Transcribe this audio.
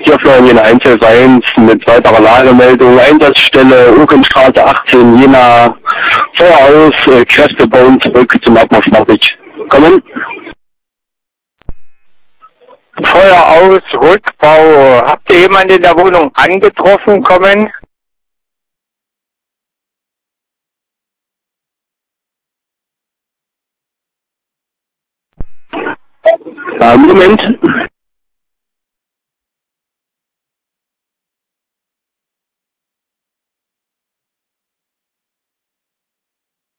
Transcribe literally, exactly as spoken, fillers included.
Hier Florian eins elf eins mit weiterer Lagemeldung. Einsatzstelle Urkenstraße achtzehn Jena. Voraus, äh, Kräfte bauen zurück zum Abmarsch nach ich. Kommen. Feuer aus, Rückbau. Habt ihr jemanden in der Wohnung angetroffen? Kommen. Äh, Moment.